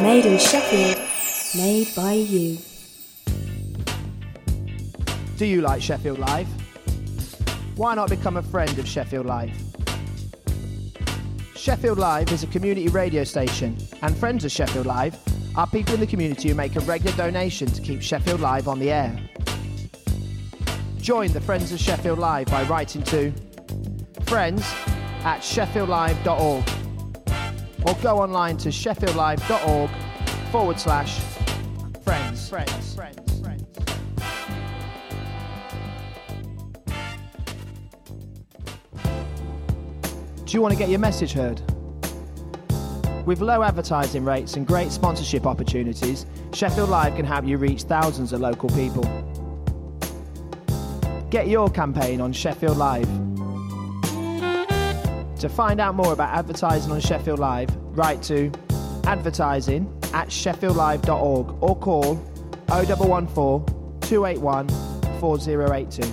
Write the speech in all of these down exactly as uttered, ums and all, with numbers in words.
Made in Sheffield, made by you. Do you like Sheffield Live? Why not become a friend of Sheffield Live? Sheffield Live is a community radio station, and friends of Sheffield Live are people in the community who make a regular donation to keep Sheffield Live on the air. Join the Friends of Sheffield Live by writing to friends at sheffield live dot org or go online to sheffieldlive.org forward slash friends. Friends. Friends. Friends. Do you want to get your message heard? With low advertising rates and great sponsorship opportunities, Sheffield Live can help you reach thousands of local people. Get your campaign on Sheffield Live. To find out more about advertising on Sheffield Live, write to advertising at sheffield live dot org or call oh one one four, two eight one, four oh eight two.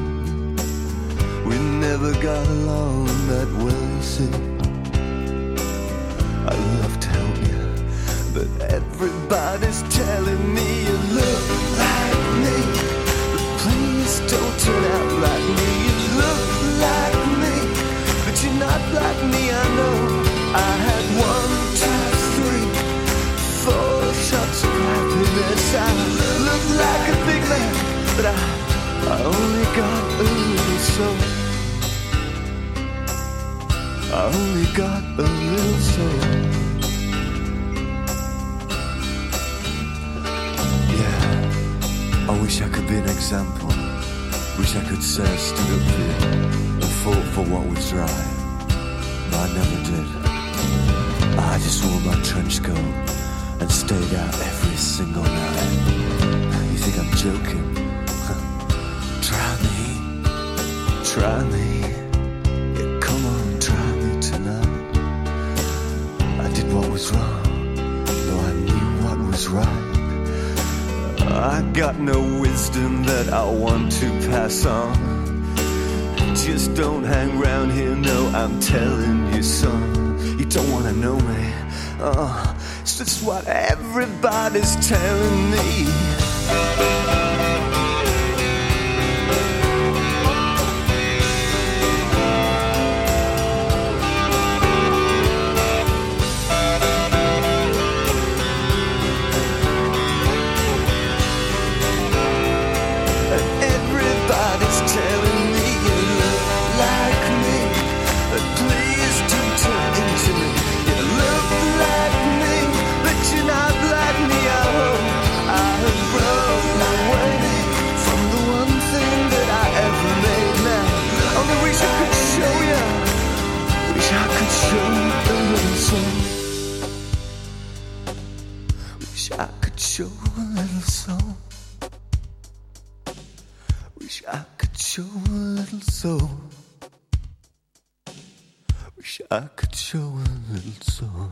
Never got along that well, you see. I'd love to help you, but everybody's telling me you look like me. But please don't turn out like me. You look like me, but you're not like me. I know I had one, two, three, four shots of happiness. I look like a big man, but I, I only got a little soul. I only got a little soul. Yeah, I wish I could be an example. Wish I could say I stood up here and fought for what was right. But I never did. I just wore my trench coat and stayed out every single night. You think I'm joking? Try me, try me. Yeah, come on, try me tonight. I did what was wrong, though I knew what was right. I got no wisdom that I want to pass on. Just don't hang round here, no, I'm telling you, son. You don't wanna know me, oh, it's just what everybody's telling me. Wish I could show a little soul. Wish I could show a little soul. Wish I could show a little soul.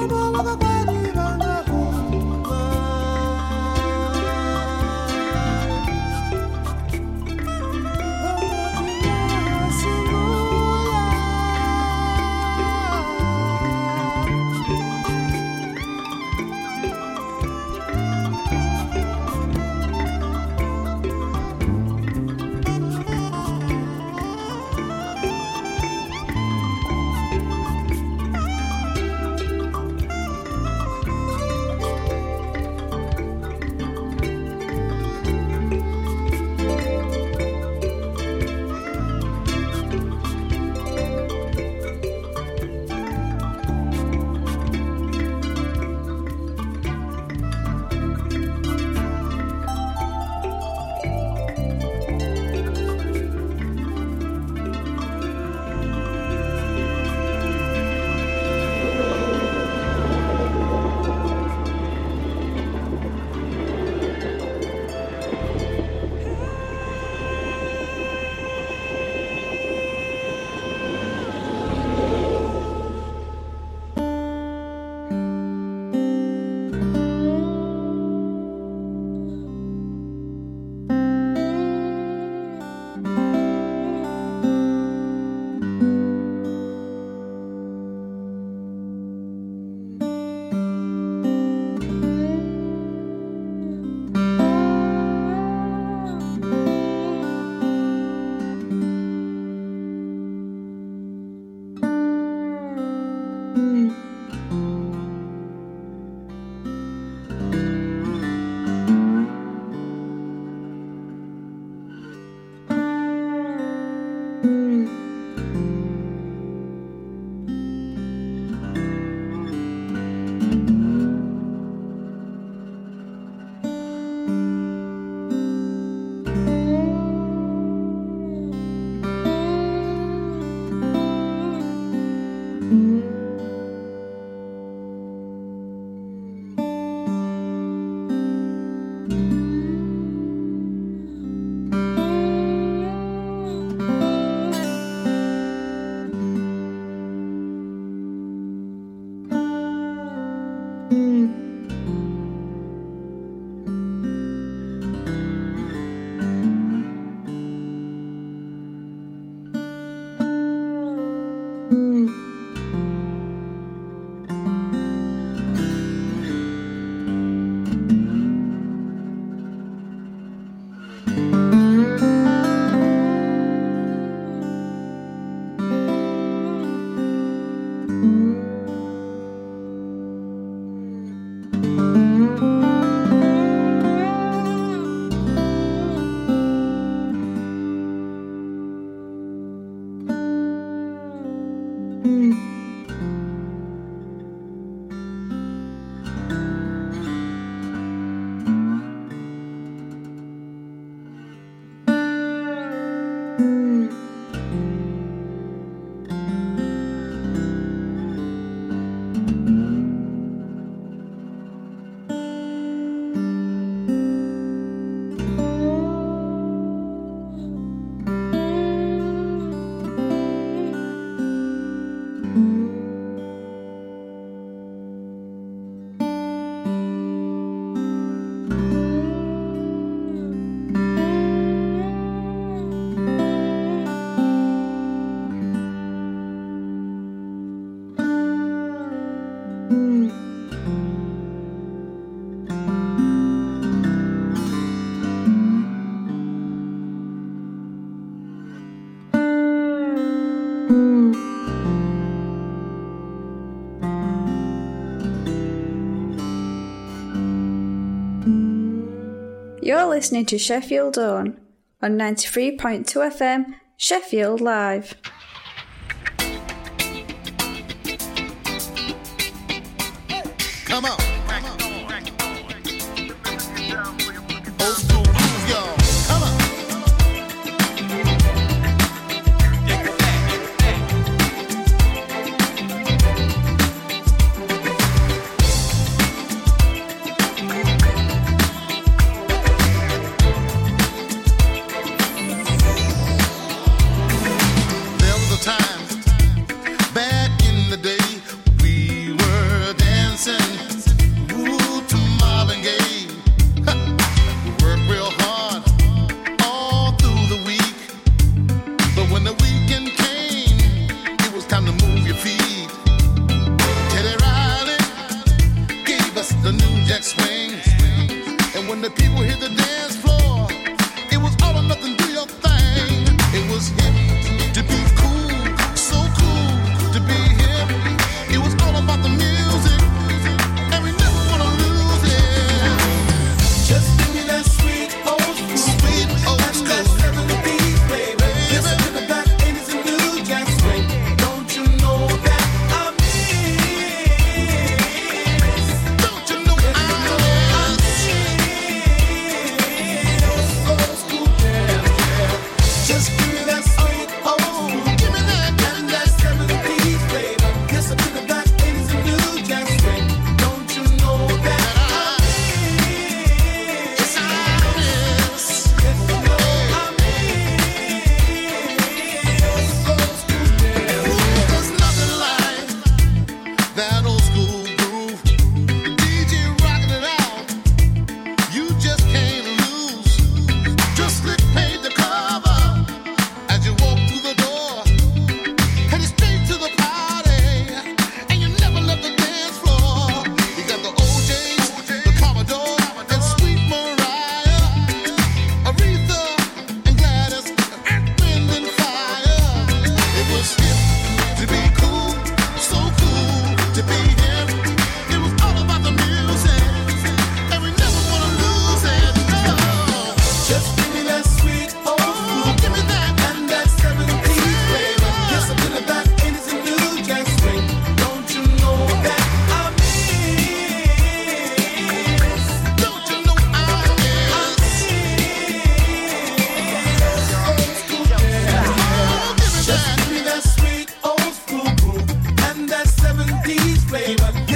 You're listening to Sheffield On on ninety-three point two F M, Sheffield Live. Come on. Old school blues, y'all. Come on. There was a time back in the day we were dancing.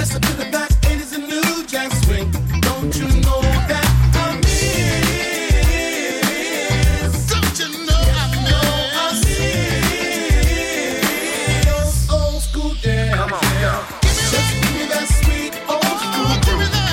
Yes, I feel that it is a new jack swing. Don't you know that I miss? Don't you know I miss? Old school dance. Come on, yeah. Just give me that sweet old school. Give me that.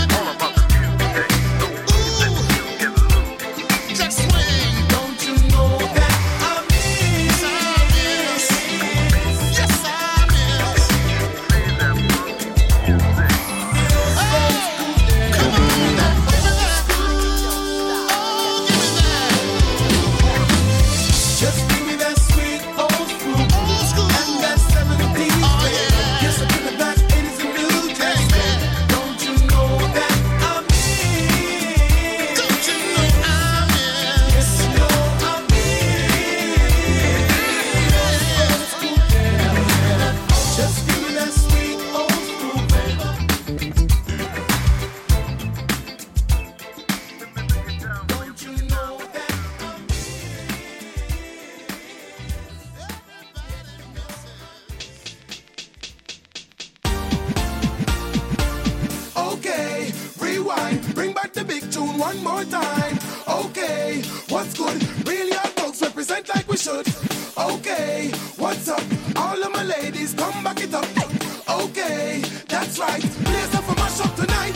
One more time, okay, what's good? Really our folks represent like we should. Okay, what's up? All of my ladies, come back it up. Okay, that's right, blaze up for mash up tonight.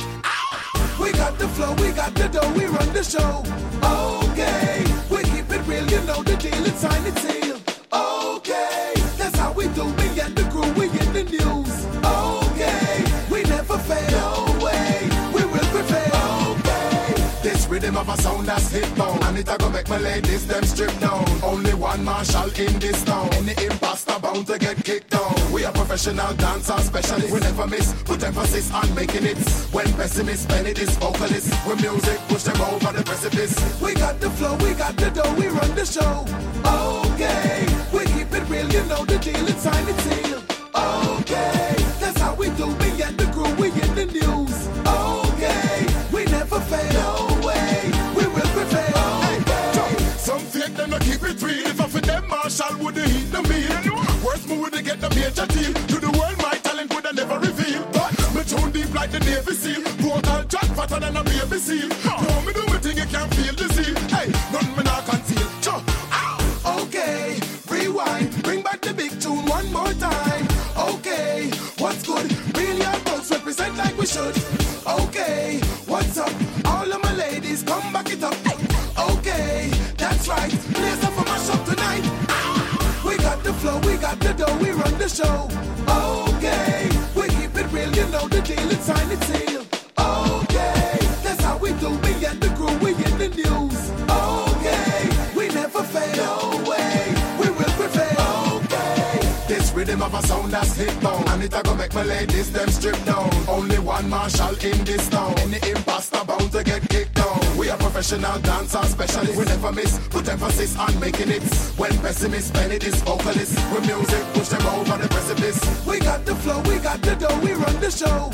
We got the flow, we got the dough, we run the show. Okay, we keep it real, you know the deal, it's signed, it's sealed. Okay, that's how we do, we get the crew, we get the news. Okay, we never fail, no way, we will prevail. This rhythm of a sound that's hit down, and it a go make my ladies them strip down. Only one Marshall in this town. Any imposter bound to get kicked down. We are professional dancer specialists. We never miss, put emphasis on making it. When pessimists pen it is vocalists. With music push them over the precipice. We got the flow, we got the dough, we run the show. Okay, we keep it real, you know the deal, it's signed, it's sealed. Okay, that's how we do, we get the crew, we get the news. Okay, we never fail. No. Them to keep it real. If I for them Marshall would have hit the meal. Worst move would have get the major deal. To the world my talent would have never reveal. But me tune deep like the Navy SEAL. Portal jack fatter than a baby seal. No me do me thing you can't feel the seal. Hey, nothing me not conceal. Sure. Okay, rewind. Bring back the big tune one more time. Okay, what's good? Really our folks represent like we should. Okay, what's up? All of my ladies come back it up. Okay, that's right, blaze up for mash up tonight. We got the flow, we got the dough, we run the show. Okay, we keep it real, you know the deal, it's signed, it's sealed. Okay, that's how we do, we get the crew, we get the news. Okay, we never fail, no way, we will prevail. Okay, this rhythm of a sound that's hit down, and it a go make my ladies them strip down. Only one Marshall in this town. Any imposter bound to get kicked down. We are professional dancer specialists. We never miss, put emphasis on making it. When pessimists pen it is vocalists. With music push them over the precipice. We got the flow, we got the dough, we run the show.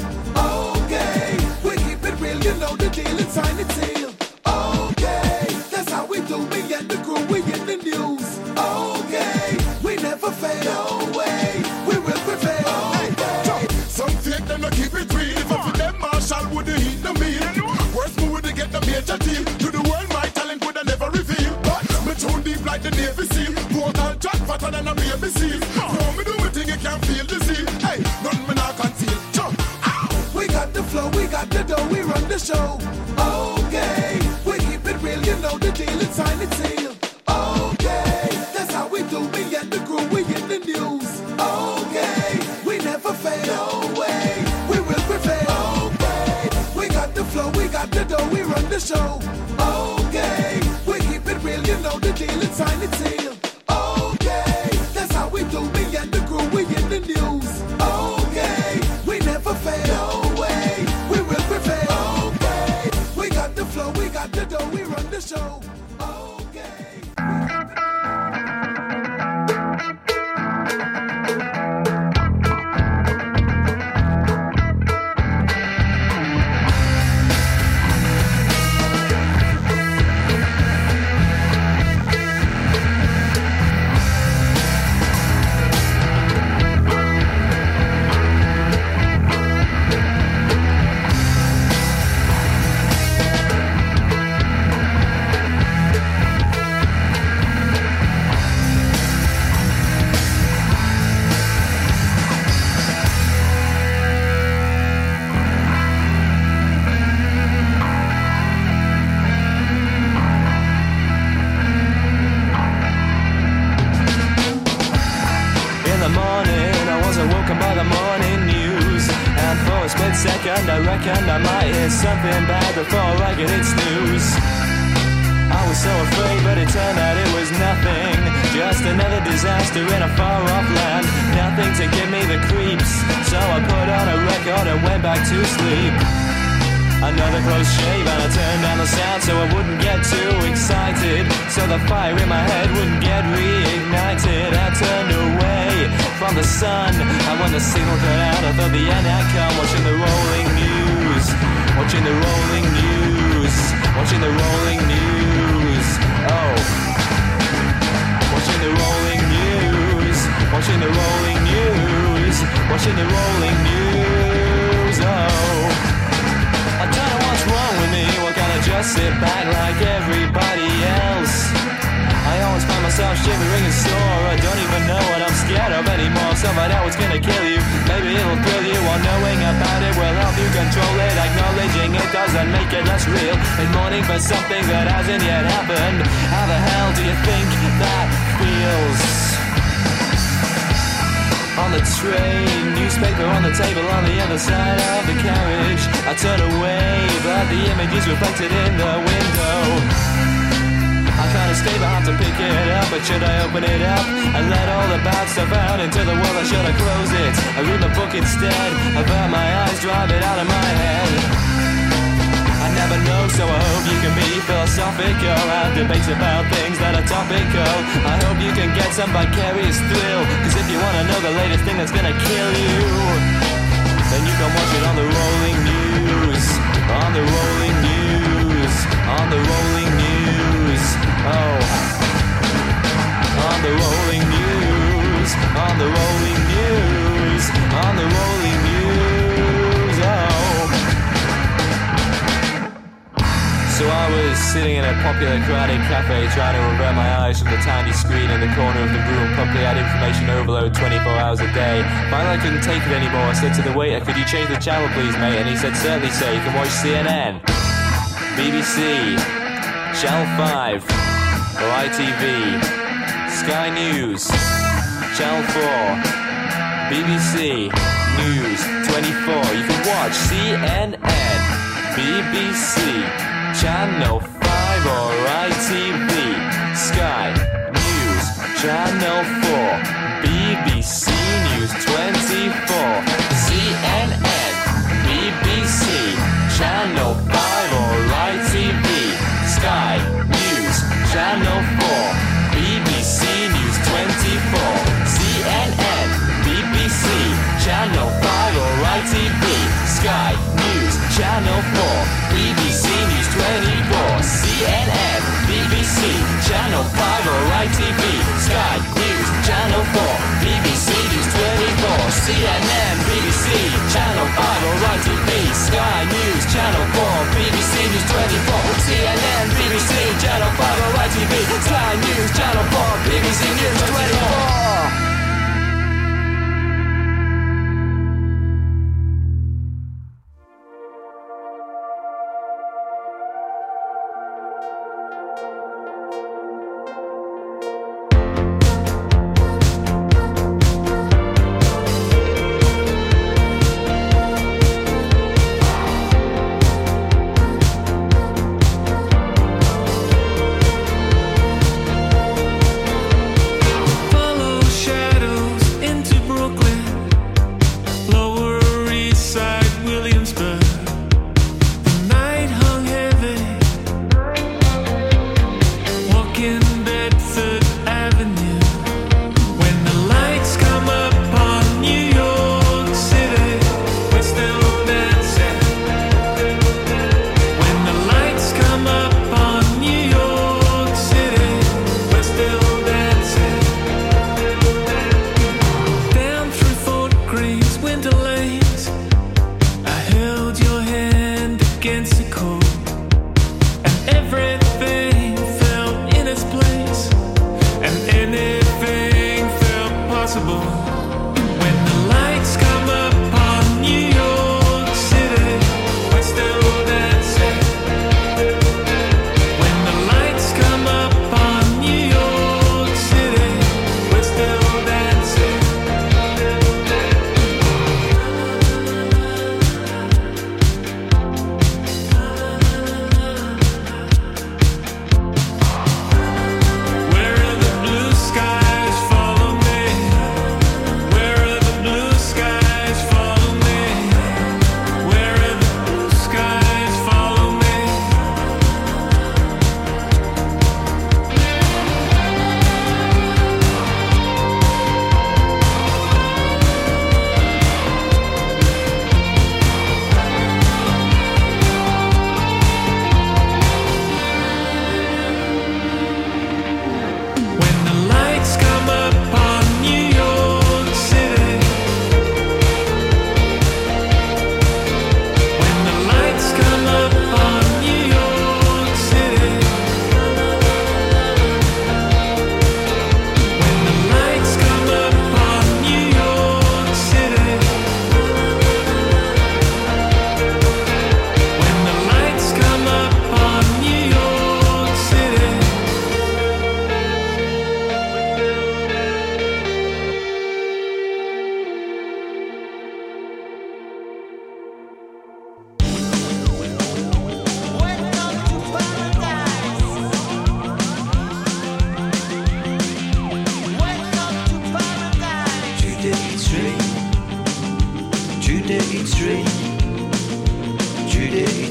Okay, we keep it real, you know the deal, it's signed, it's sealed. Okay, that's how we do, we get the crew, we get the news. Okay, we never fail, no way, we will prevail. Okay, some fake them to keep it real. If I for them Marshall would have hit the meal. Worst move would have get the major deal. To the world my talent would have never reveal. But me tune deep like the Navy SEAL. Portal jack fatter than a baby seal. No me do me thing you can't feel the seal. Hey, none me not conceal. Jump. We got the flow, we got the dough, we run the show. Okay, we keep it real, you know the deal, it's signed, it's sealed. Okay, that's how we do, we get the crew, we get the news. Okay, we never fail, no way, we will prevail. Okay, we got the flow, we got the dough, we run the show. Okay, we keep it real, you know the deal, it's signed, it's sealed. Okay, that's how we do, we get the crew, we get the news. Okay, we never fail, no way, we will prevail. Okay, we got the flow, we got the dough, we run the show. Okay. split second, I reckon I might hear something bad before I get it snooze. I was so afraid, but it turned out it was nothing. Just another disaster in a far-off land. Nothing to give me the creeps. So I put on a record and went back to sleep. Another close shave and I turned down the sound so I wouldn't get too excited. So the fire in my head wouldn't get reignited. I turned away from the sun, and when the signal cut out I thought the end had come. Watching the rolling news, watching the rolling news, watching the rolling news. Oh, watching the rolling news, watching the rolling news, watching the rolling news. Oh, I don't know what's wrong with me. Well, can I just sit back like everybody else? I always find myself shivering and sore. I don't even know what I'm scared of anymore. So I know it's gonna kill you. Maybe it'll thrill you, while knowing about it will help you control it. Acknowledging it doesn't make it less real. And mourning for something that hasn't yet happened. How the hell do you think that feels? On the train, newspaper on the table on the other side of the carriage. I turn away, but the image is reflected in the window. I can't escape, I have to pick it up. But should I open it up and let all the bad stuff out into the world, or should I close it? I read the book instead, avert my eyes, drive it out of my head. I never know, so I hope you can be philosophical. Have debates about things that are topical. I hope you can get some vicarious thrill. Cause if you wanna know the latest thing that's gonna kill you, then you can watch it on the rolling news. On the rolling news. On the rolling news. Oh, on the rolling news. On the rolling news. On the rolling news. Oh. So I was sitting in a popular crowded cafe trying to avert my eyes from the tiny screen in the corner of the room. Promptly had information overload twenty-four hours a day. Finally I couldn't take it anymore. I said to the waiter, could you change the channel please mate? And he said, certainly sir, you can watch C N N, B B C, Channel five, or I T V, Sky News, Channel four, B B C, News twenty-four. You can watch C N N, B B C, Channel five or I T V, Sky News, Channel four, B B C News twenty-four, C N N, B B C, Channel five or I T V, Sky News, Channel four, B B C News twenty-four, C N N, B B C, Channel five or I T V, Sky News, Channel four, B B C News twenty-four, C N N, B B C, Channel five or I T V, Sky News, Channel four, B B C News twenty-four, C N N, B B C, Channel five or I T V, Sky News, Channel four, B B C News twenty-four, C N N, B B C, Channel five or I T V, Sky News, Channel four, B B C News twenty-four. Follow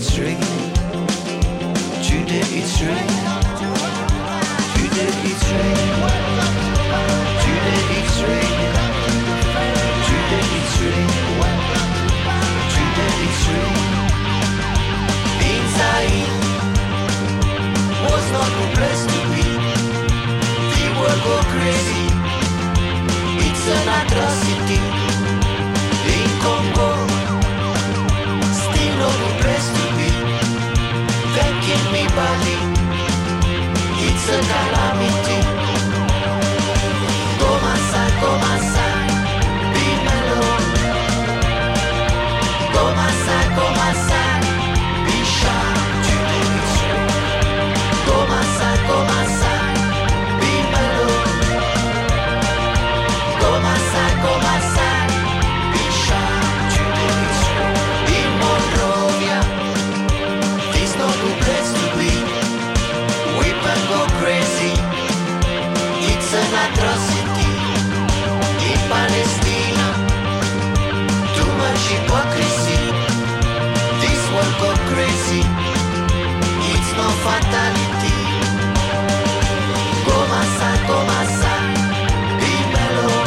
it's raining. Today it's raining. Today it's raining. Today it's raining. Today it's raining. Today it's raining. Inside was not the place to be. The world go crazy. It's an atrocity. In Congo, still not the place to be. They kill me body. It's a calamity. Come aside, come aside, be mellow. Come aside, come aside, be shy. Today it's raining. Come aside, come aside, be mellow. Come aside, come aside, be shy. Today it's raining. In Monrovia, this not the place to be. Weeping go crazy. It's an atrocity. In Palestine, too much hypocrisy. This world go crazy. It's no fatality. Come aside, come aside, be mellow.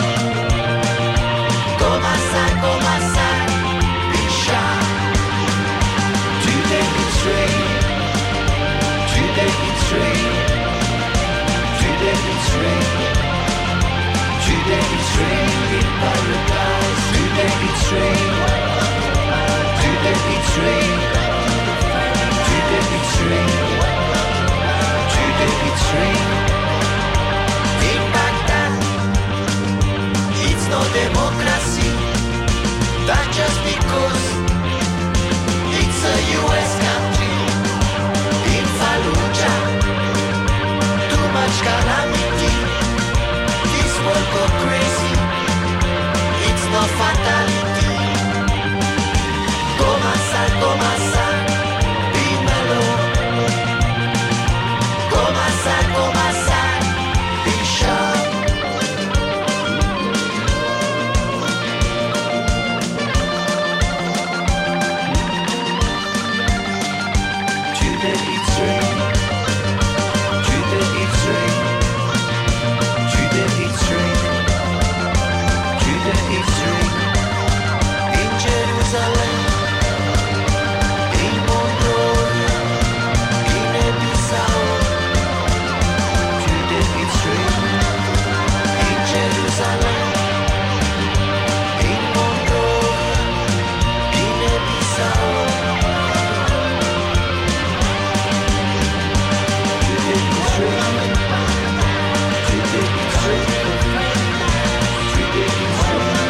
Come aside, come aside, be shy. Today it's raining. Today it's raining. Today it's raining. Today it's raining in paradise. Today it's raining. Today it's raining. Today it's raining. Today it's raining. In Baghdad, it's no democracy. That just because it's a U S country. In Fallujah, too much calamity. This world go crazy. It's no fatality. Come aside, come aside, be mellow. Come aside, come aside, be shy. Today it's raining. Today it's raining. Today it's raining. Today it's raining. In Jerusalem, in Monrovia, in Bissau. Today it's raining. In Jerusalem, in Monrovia, in Bissau. Today it's raining. Today it's raining. Today it's raining.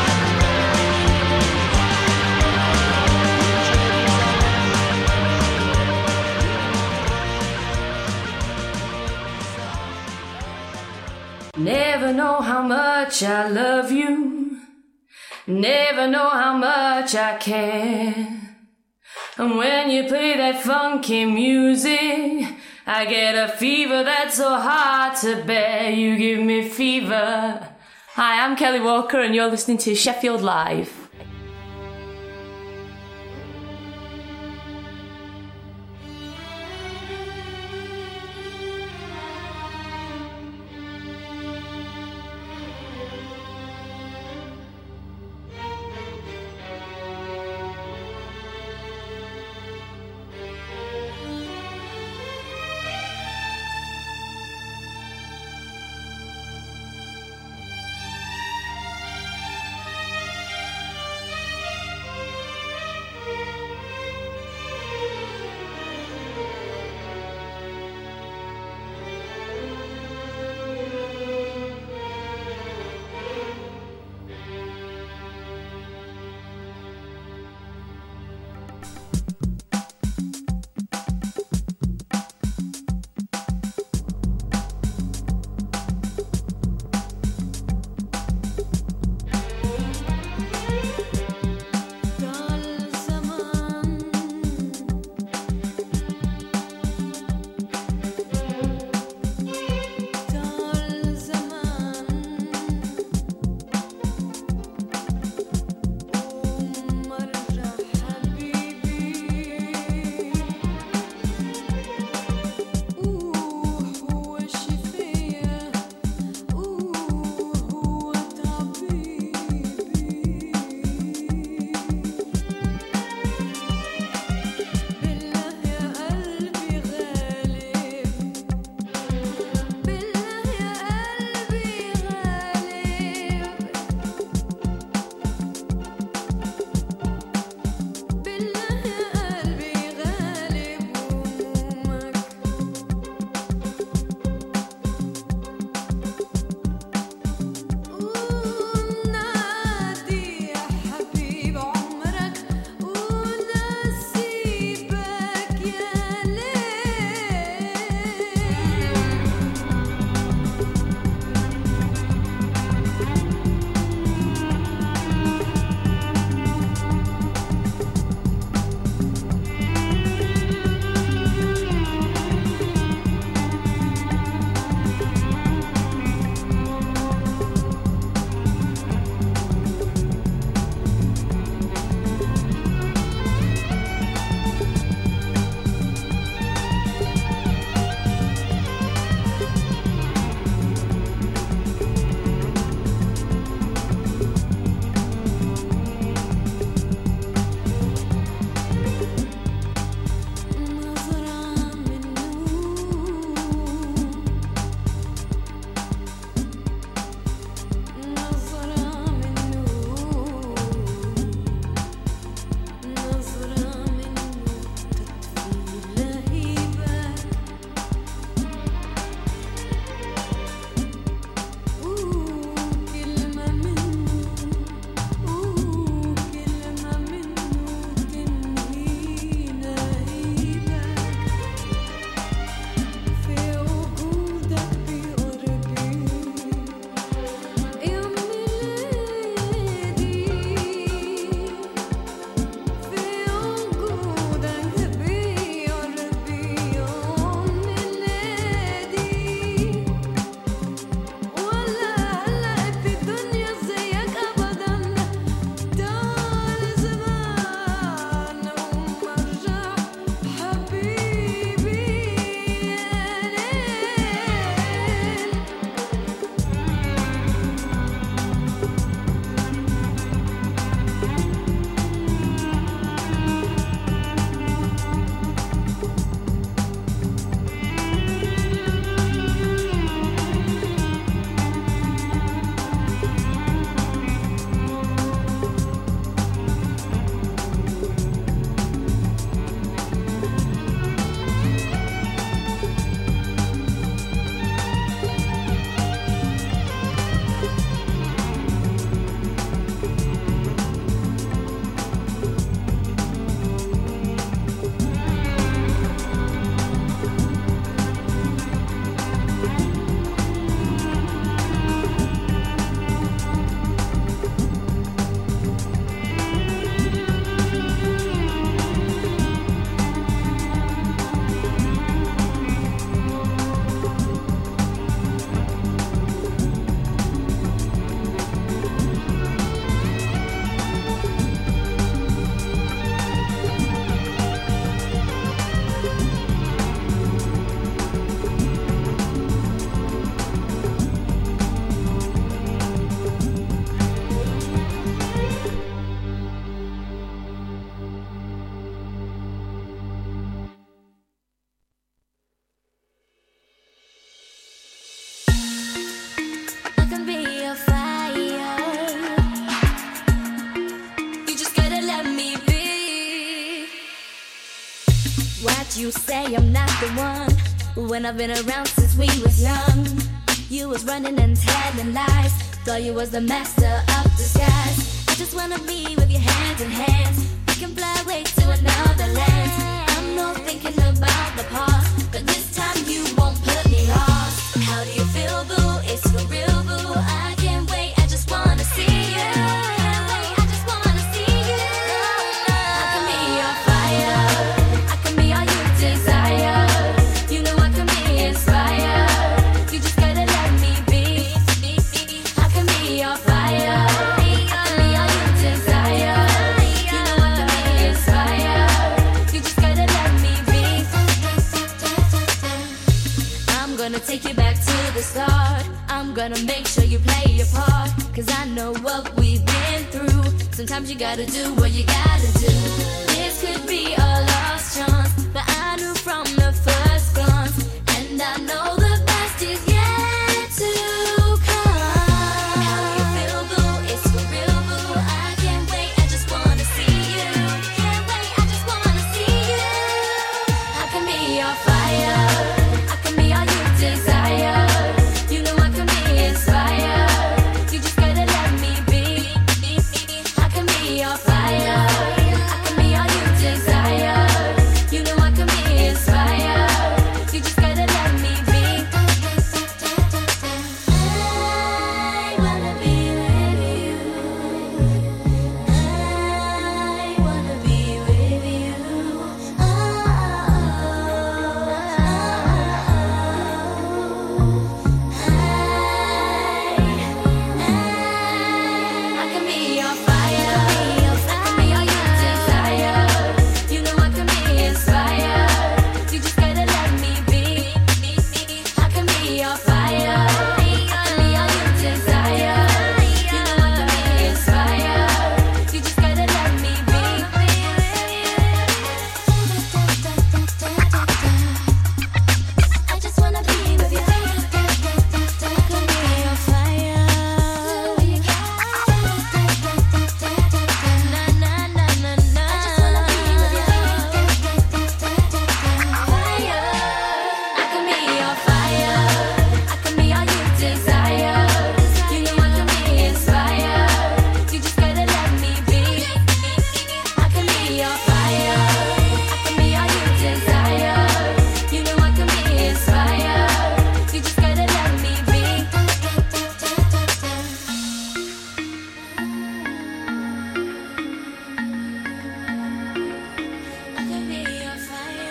Never know how much I love you. Never know how much I care. And when you play that funky music, I get a fever that's so hard to bear. You give me fever. Hi, I'm Kelly Walker and you're listening to Sheffield Live. that you say I'm not the one. When I've been around since we was young, you was running and telling lies. Thought you was the master of disguise. I just wanna be with your hands in hands. We can fly away to another land. I'm not thinking about the past, but this time you won't put me lost. How do you feel, boo? It's for real, boo. I can't wait, I just wanna see you. Can't wait, I just wanna see you. I can be your fire, I can be all you desire. You know I can be inspired. You just gotta let me be. I can be your fire, I can be all you desire. You know I can be inspired. You just gotta let me be. I'm gonna take you back to the start. I'm gonna make sure you play your part, cause I know what we've been through. Sometimes you gotta do what you gotta do. This could be a lost chance, but I knew from the first glance. And I know the best is yet to come. How do you feel, boo? It's for real, boo. I can't wait, I just wanna see you. Can't wait, I just wanna see you. I can be your fire, I can be all you desire. You know I can be inspired. You just gotta let me be. I can be your fire, I can be all you desire. You know I can be inspired. You just gotta let me be. I wanna be with you. I wanna be with you. I can be your fire, I can be all you desire. You know I can be inspired. You just gotta let me be. I can be your fire, I can be all you desire. You know I can be inspired. You just gotta let me be. I just wanna be with you. I can be your fire. Na na na na na. I just wanna be with you. Fire. I can be your fire. I can be all you desire. You know I can be inspired. You just gotta let me be. I can be your fire. I can be all you desire. You know I can be inspired. You just gotta let me be. I can be your fire.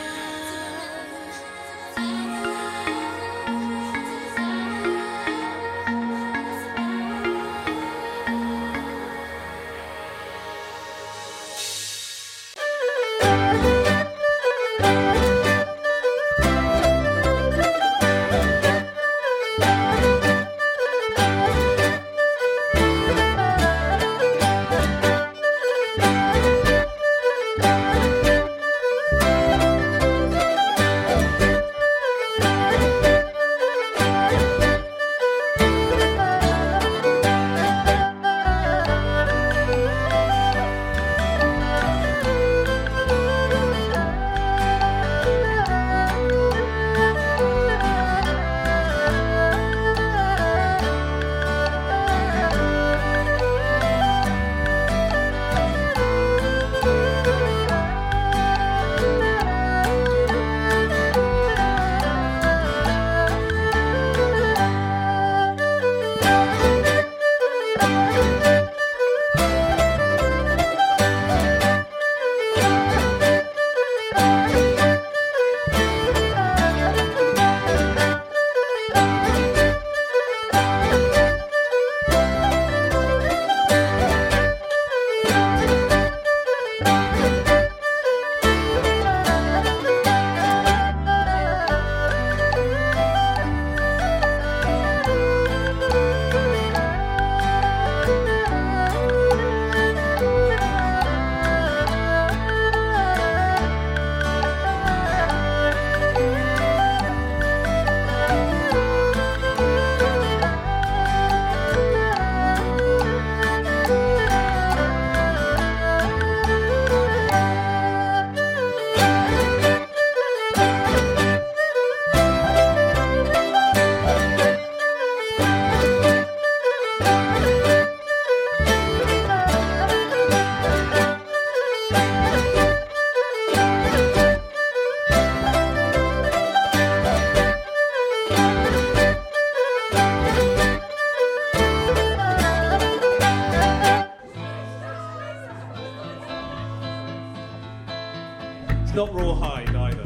It's not rawhide either.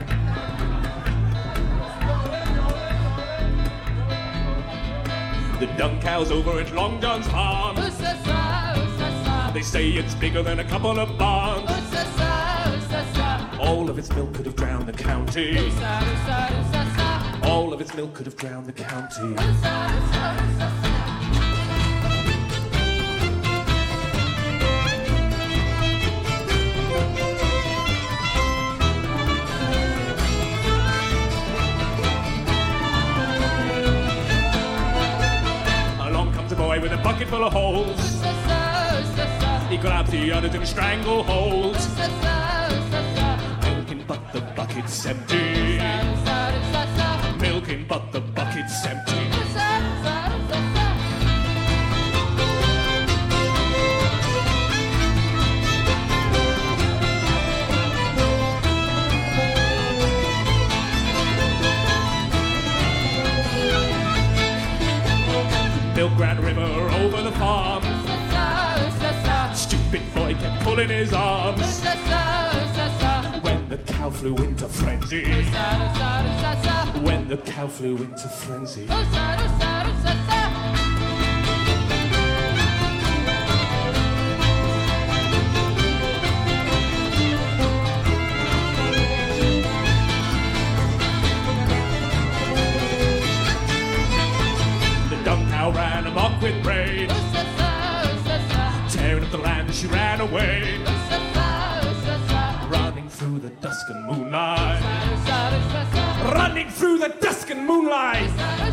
The dung cow's over at Long John's farm. They say it's bigger than a couple of barns. All of its milk could have drowned the county. All of its milk could have drowned the county. Along comes a boy with a bucket full of holes. He grabs the others in strangleholds. Milking but the bucket's empty. Milking but the bucket's empty. Milk ran river over the farm. Stupid boy kept pulling his arms. When the cow flew into frenzy. When the cow flew into frenzy. The dung cow ran amok with rage. Tearing up the land, she ran away. Running through the dusk and moonlight. Running through the dusk and moonlight.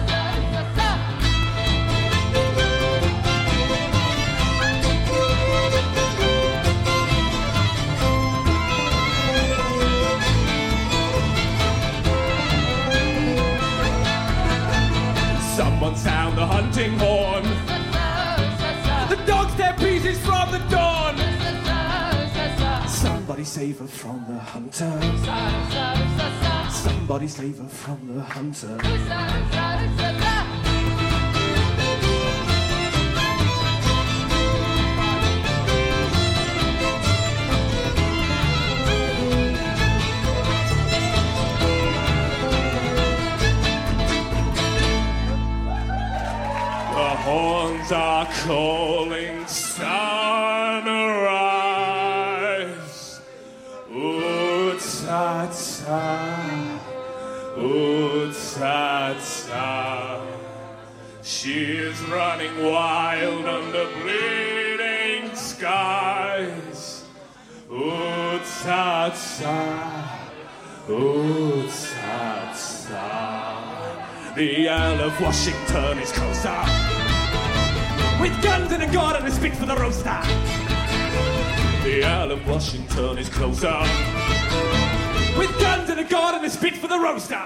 Someone sound the hunting horn. The dogs tear pieces from the dawn. Somebody save her from the hunter. Somebody save her from the hunter. The horns are calling sunrise. Ooh, ta ta, ooh, ta ta. She is running wild under bleeding skies. Ooh, ta ta, ooh, ta ta. The Earl of Washington is closer, with guns and a gun and a spit for the roaster. The Earl of Washington is closer, with guns and a gun and a spit for the roaster.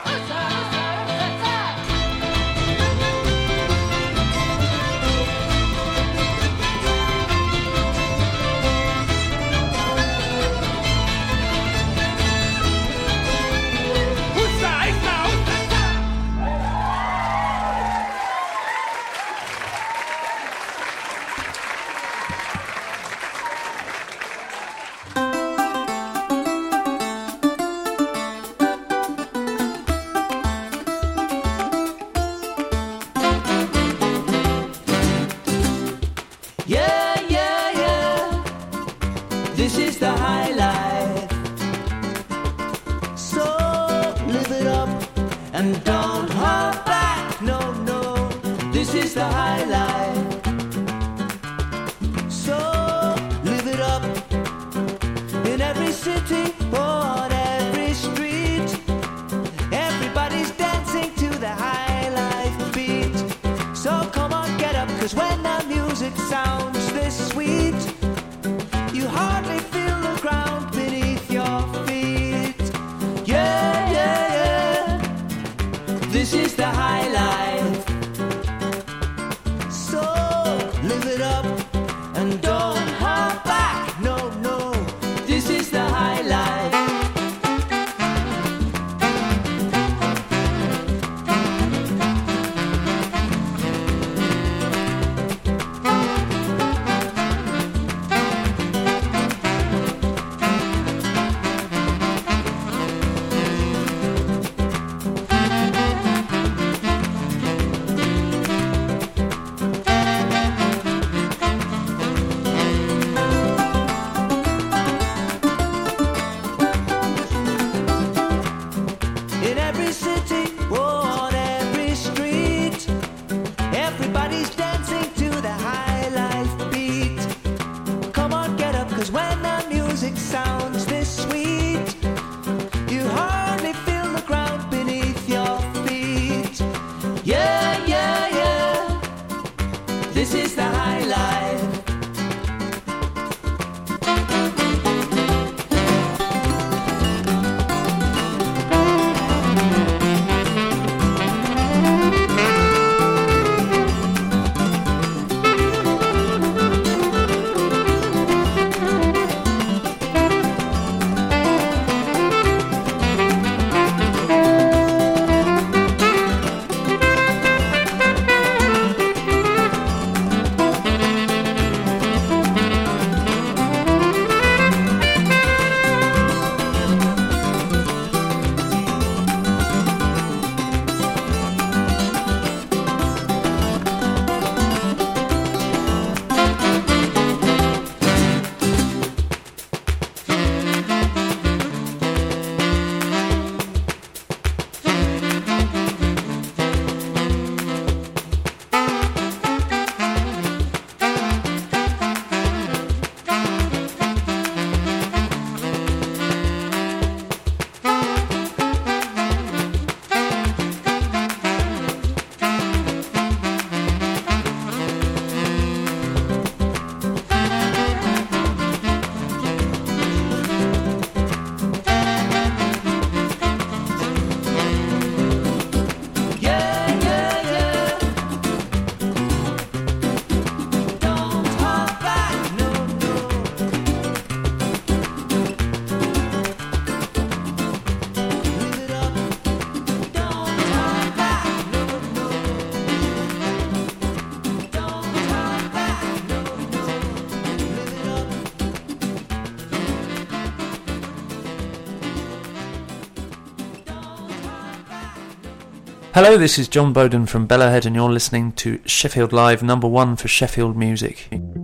Hello, this is John Bowden from Bellowhead and you're listening to Sheffield Live, number one for Sheffield music.